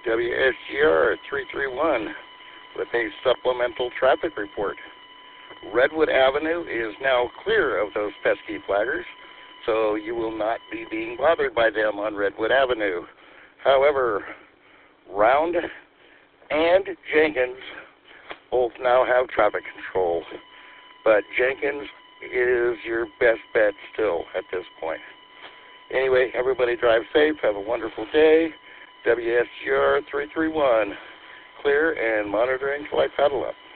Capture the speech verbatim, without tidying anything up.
W S G R three three one with a supplemental traffic report. Redwood Avenue is now clear of those pesky flaggers, so you will not be being bothered by them on Redwood Avenue. However, Round and Jenkins both now have traffic control, but Jenkins is your best bet still at this point. Anyway, everybody drive safe. Have a wonderful day. W S G R three three one, clear and monitoring till I paddle up.